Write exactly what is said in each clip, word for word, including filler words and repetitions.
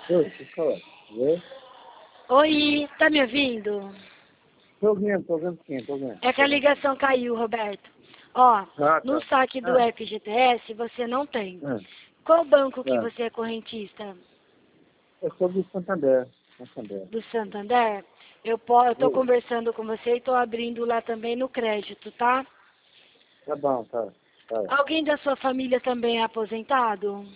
Oi, pessoal. Oi? Oi, tá me ouvindo? Tô vendo, tô vendo sim, tô vendo. É que a ligação caiu, Roberto. Ó, Ah, no tá. saque do Ah, F G T S você não tem. ah, Qual banco que ah. você é correntista? Eu sou do Santander. Santander. Do Santander? Eu, po eu tô Oi. conversando com você e tô abrindo lá também no crédito, tá? Tá bom, tá. Tá. Alguém da sua família também é aposentado?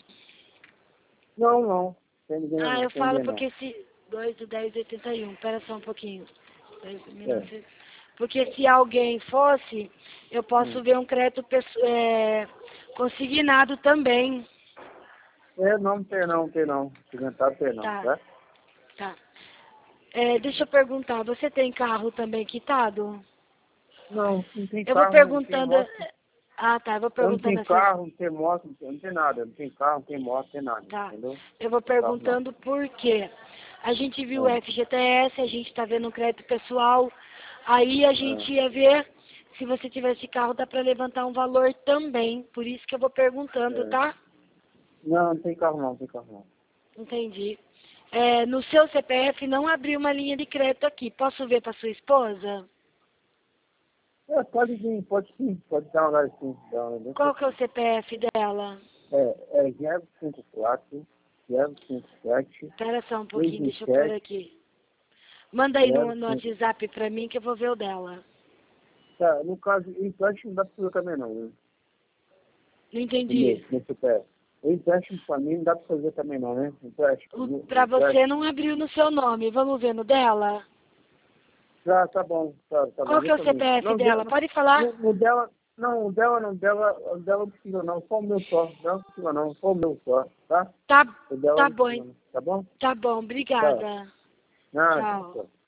Não, não. Tem ninguém Ah, não. eu Tem falo ninguém não. porque se... dois do dez de oitenta e um, pera só um pouquinho. dois de mil e É. novecentos. Porque se alguém fosse, eu posso Hum. ver um crédito pesso- é, consignado também. É, não tem não, tem não. Aposentado tem não, Tá, tá? tá. É, deixa eu perguntar, você tem carro também quitado? Não, não tem Eu vou carro, não tem perguntando... moto. Ah, tá, eu vou Eu não perguntando tenho essas... carro, não tenho moto, não tem, não tem nada. Não tem carro, não tem moto, não tem nada. Tá, Entendeu? eu vou Não tem carro, não. perguntando por quê. A gente viu o É. F G T S, a gente tá vendo o crédito pessoal, aí a É. gente ia ver se você tivesse carro, dá pra levantar um valor também. Por isso que eu vou perguntando, É. tá? Não, não tem carro não, não tem carro não. Entendi. É, no seu C P F não abriu uma linha de crédito aqui. Posso ver para sua esposa? É, pode vir, pode sim, pode dar uma olhada sim. Dar uma olhada. Qual que é o C P F dela? É, é zero cinco quatro, zero cinco sete, Espera só um três pouquinho, um deixa eu pôr sete, aqui. Manda aí no, zero no cinco. WhatsApp pra mim que eu vou ver o dela. Tá, no caso, o empréstimo não dá pra fazer também não, né? Não O meu, entendi. meu C P F. O empréstimo pra mim não dá pra fazer também não, né? O empréstimo, O, o pra você empréstimo. não abriu no seu nome. Vamos ver no dela? Tá, tá bom, tá, tá bom, Qual que é o deixa eu ver. C P F Não, dela? dela, Pode falar? no, no dela, não, o dela não, dela, o dela não precisa não, só o meu só. Dela não precisa não, só o meu só, tá? Tá, O dela tá não bom. precisa não, tá bom? Tá bom, Tá. obrigada. Ah, Tchau. tá.